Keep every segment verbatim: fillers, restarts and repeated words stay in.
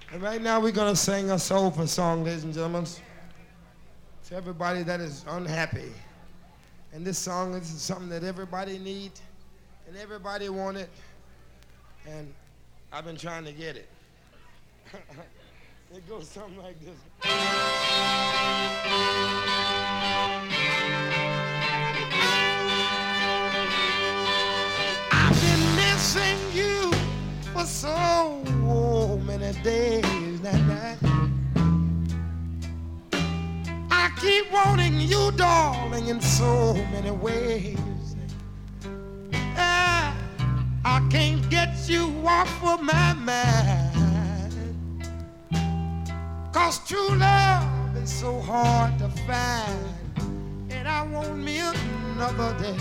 And right now we're going to sing a soulful song, ladies and gentlemen, to everybody that is unhappy. And this song is something that everybody needs and everybody want it. And I've been trying to get it. It goes something like this. I've been missing you for so many days that I keep wanting you, darling, in so many ways. Ah, I can't get you off of my mind, 'cause true love is so hard to find, and I want me another day.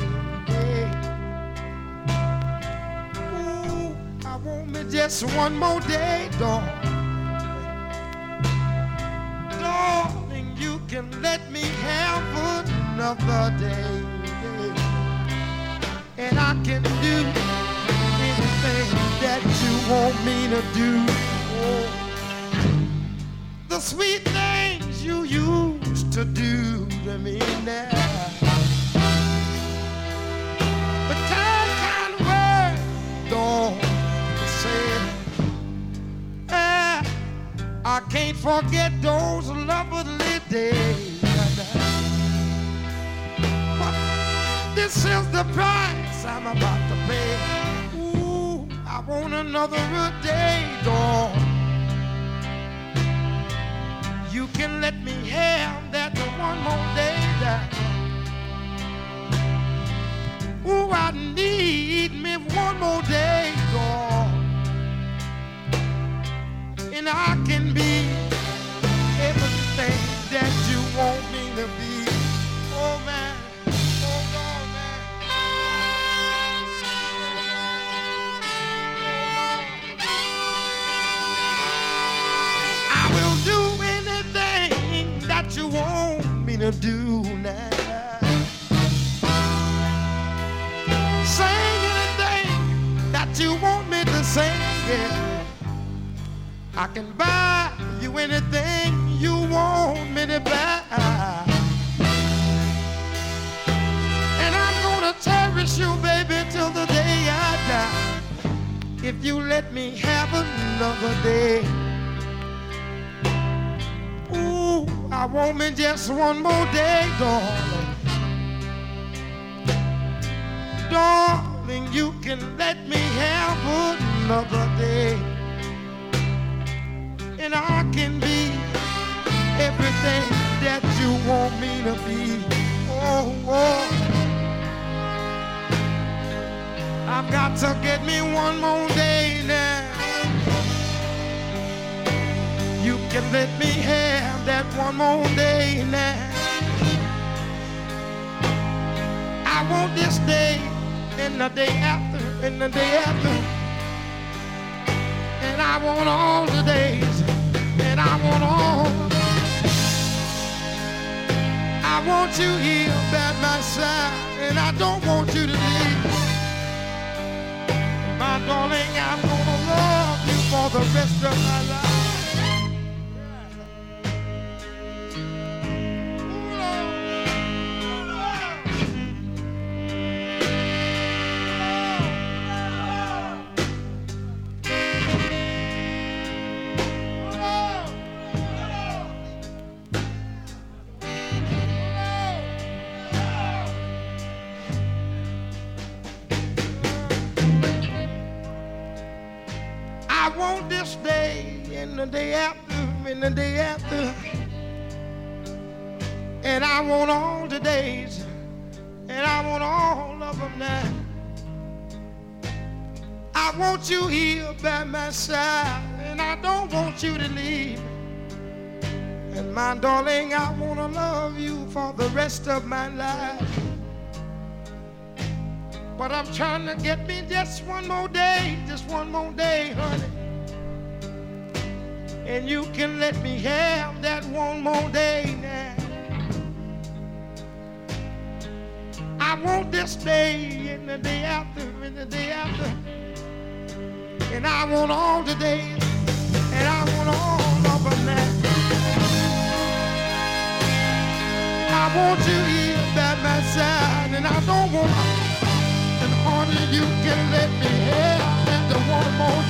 Ooh, I want me just one more day, darling. Darling, you can let me have another day, and I can do anything that you want me to do. Oh, the sweet things you used to do to me now. But kind, kind words don't say. Ah, I can't forget those lovely days. But this is the price I'm about to pay. Ooh, I want another day, dog. You can let me have that one more day. That, ooh, I need me one more day, dog. And I can be everything that you want me to be. Oh, man. Oh, God, man. I will do anything that you want me to do now. Sing anything that you want me to sing, yeah. I can buy you anything you want me to buy. And I'm gonna cherish you, baby, till the day I die, if you let me have another day. Ooh, I want me just one more day, darling. Darling, you can let me have another day, and I can be everything that you want me to be. Oh, oh. I've got to get me one more day now. You can let me have that one more day now. I want this day and the day after and the day after. And I want all the days, and I want all. I want you here by my side, and I don't want you to leave. My darling, I'm gonna love you for the rest of my life. I want this day and the day after and the day after, and I want all the days, and I want all of them now. I want you here by my side, and I don't want you to leave. And my darling, I want to love you for the rest of my life. But I'm trying to get me just one more day, just one more day, honey. And you can let me have that one more day now. I want this day and the day after and the day after. And I want all the days, and I want all inside, and I don't want. And honey, you can let me have it one more